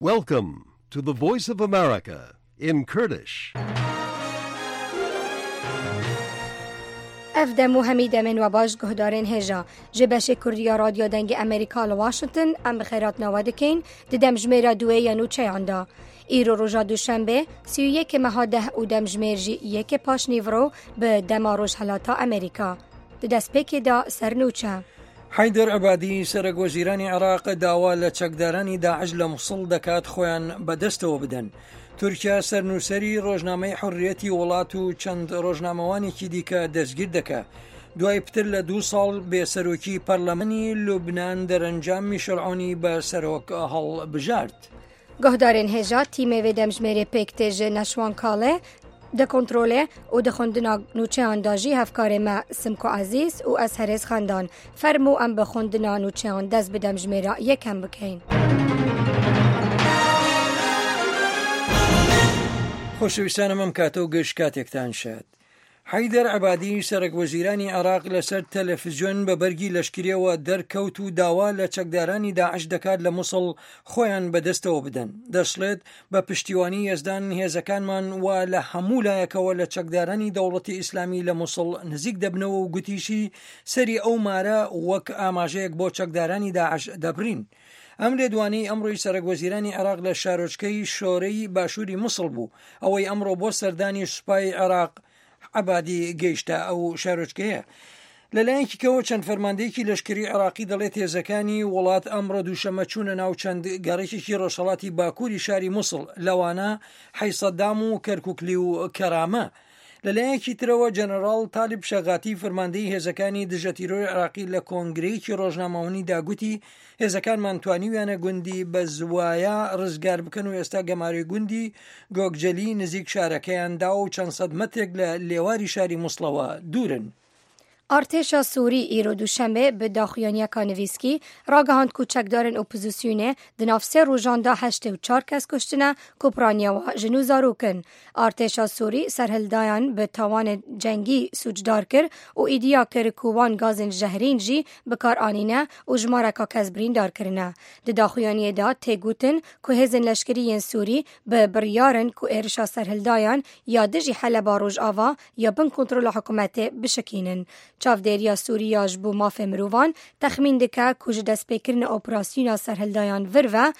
Welcome to the Voice of America in Kurdish. افدمو حمیده من و باش گهدارین هجا جبش کردیا رادیو دنگ امریکا لواشنطن ام بخیرات نوادکین دیدم جمیرا دوه یا نوچه عندا ایرو روژا دوشنبه 31 مهاده و دم جمیرجی یک پاش نیورو به دما روش حلاتا امریکا دست پیکی دا سرنوچه حیدر عبادی سەرۆکوەزیرانی عێراق داوا لە چەکدارانی داعش لە مووسڵ دەکات خۆیان بەدەستەوە بدەن. تورکیا سەرنووسەری ڕۆژنامەی حورریەتی وڵات و چەند ڕۆژنامەوانێکی دیکە دەستگیر دەکات. دوای پتر لە 2 ساڵ بێسەرۆکی پەرلەمانی لوبنان دەرەنجام میشێل عۆنی بە سەرۆک هەڵبژارد. گهدارین هجا تیمه و دمجمیر پیکتیج نشوان کاله ده کنترله و ده خوندنا نوچه انداجی هفکار ما سمکو عزیز و از هرز خاندان فرمو ام به خوندنا نوچه انداز بدم جمیرا یکم بکین. خۆشەویستانم ئەم کاتە و گەشت کاتێکتان شاد. حیدر عبادی سەرۆکوەزیرانی عێراق لەسەر تەلەڤیزیۆن بە بەرگی لەشکریەوە دەرکەوت و داوا لە چەکدارانی داعش دەکات لە مووسڵ خۆیان بەدەستەوە بدەن. دەشڵێت بە پشتیوانی یەزدان هێزەکانمان وا لە هەموو لایەکەوە لە چەکدارانی دەوڵەتی ئیسلامی لە مووسڵ نزیک دەبنەوە و گوتیشی سەری ئەو مارە وەک ئاماژەیەک بۆ چەکدارانی داعش دەبڕین. ئەم لێدوانەی ئەمڕۆی سەرۆکوەزیرانی عێراق لە شارۆچکەی شۆرەی باشووری مووسڵ بوو ئەوەی ئەمڕۆ بۆ سەردانی سوپای عێراق عبادی گەیشتە ئەو شارۆچکەیە. لەلایەنێکی کەوە چەند فەرماندەیەکی لەشکری عێراقی دەڵێت هێزەکانی وڵات ئەمڕۆ دووشەمە چوونە ناو چەند گەڕێکێکی ڕۆژهەڵاتی باکووری شاری مووسڵ لەوانە حەیسەدام و کەرکووکلی و کەرامە. لەلایەکی ترەوە جەنەڕاڵ تالیب شەغاتی فەرماندەی هێزەکانی دژە تیرۆری عێراقی لە کۆنگرەیەکی ڕۆژنامەوانی داگوتی هێزەکانمان توانیویانە گوندی بە زوایە ڕزگار بکەن و ئێستا گەماروی گوندی گۆگجەلی نزیک شارەکەیاندا و چەند سەد مەترێک لە لێواری شاری مووسڵەوە دوورن. ارتشا سوری ایرو دوشنبه به داخیانیا کانویسکی راگهاند کو چکدارن اپوزیسیونه دناف 3 روزان دا 84 کس کشتنه کوپرانیا و جنو زاروکن. ارتشا سوری سرهلدایان به تاوان جنگی سوجدار کر و ایدیا کر کووان گازن جهرین جی بکار آنینه و جمارکا کزبرین دار کرنه. د داخیانی دا تگوتن کو هزن لشکری سوری به بریارن کو ارشا سرهلدایان یا دجی حل باروج آوا یا بن کنترل حکومت بشکینن. چاودێریە سووریا ji بۆ mafê mirovan texmîn dike ku ji destpêkirina operasyona serhildayان vir ve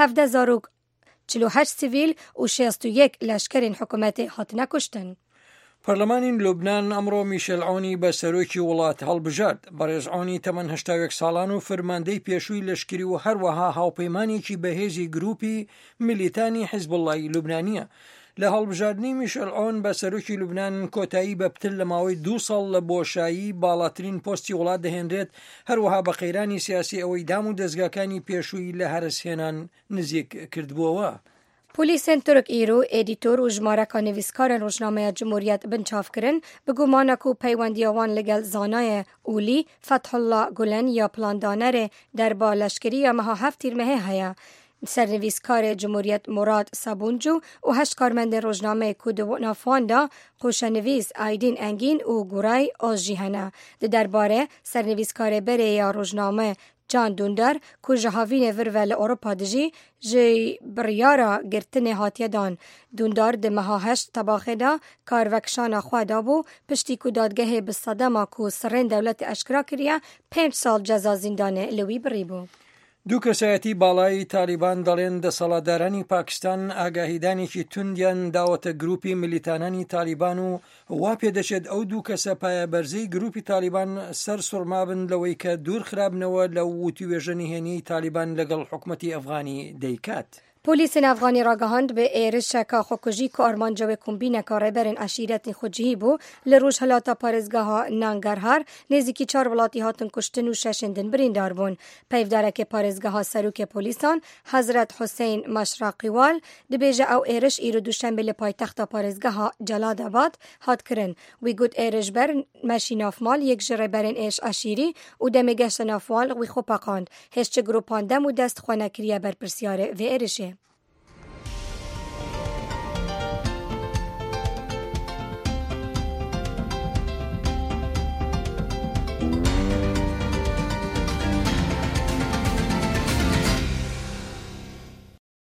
1748 sivîl û 61 leşkerên hikûmetê hatine kuştin. پەرلەمانی لوبنان ئەمڕۆ میشێل عۆنی بە سەرۆکی وڵات هەڵبژارد. بەڕێز عۆنی تەمەن 81 ساڵان و فەرماندەی پێشووی لەشکری و هەروەها هاوپەیمانێکی بەهێزی گروپی میلیتانی حیزبوڵڵای لوبنانیە. لە هەڵبژاردنی میشێل عۆن بە سەرۆکی لوبنان کۆتایی بە پتر لە ماوەی 2 ساڵ لە بۆشایی باڵاترین پۆستی وڵات دەهێنرێت هەروەها بە قەیرانی سیاسی ئەوەی دام و دەستگاکانی پێشووی لە هەرسهێنان نزیک کردبووەوە. پلیسên Türk îro edîtor û jmareka nivîskarên Rojnameya Cumhuriyet bin çavkirin bi gumana ku peywendiya wan ligel zanayê Ulî Fethullah Gulen ya plandanerê derba leşkeriya meha heft tîrmehê heye. سرنویسکار جمهوریت مراد سابونجو و 8 کارمند روزنامه کو د نافوان دا خوشنویس آیدین انگین و گورای آزجیهنه. درباره سرنویسکار بره یا روزنامه جان دوندر کو جهاوین ورول اروپا دجی جی بریارا گرتن هاتیه دان. دوندر ده مها 8 طباخه دا کاروکشان خوادا بو پشتی کو دادگه بصدما کو سرین دولت اشکرا کریه 5 سال جزا زندانه لوی بری بو. دوو کەسایەتی باڵای تالیبان دەڵێن دەسەڵاتدارانی پاکستان ئاگاهیدانێکی توندیان داوەتە گروپی ملیتانانی تالیبان و وا پێدەچێت ئەو دوو کەسە پایەبەرزەی گروپی تالیبان سەر سوڕمابن لەوەی کە دوور خراپنەوە لە وتوێژە نهێنی تالیبان لەگەڵ حکومەتی ئەفغانی دەیکات. پلیسên Afganî ragihand bi êrişeka xwekujî ku armanca wê kombîneka rêberên eşîretên xwe cihî bû li rojhilata parêzgeha Nangarhar nêzîkî 4 welatî hatin kuştin û 6 din birîndar bûn. Peyvdarekê parêzgeha Serokê Polîsan Hezret Hüseyn Maşraqîwal dibêje ew êriş îro duşembe li paytexta parêzgeha Celadabad hat kirin. Wî got êrişber meşî navmal yek ji rêberên êş eşîrî û demê geşta navmal wî xwe peqand. Hêzçi gropan dem û dest xwe nekiriye berpirsyarê vê êrişê.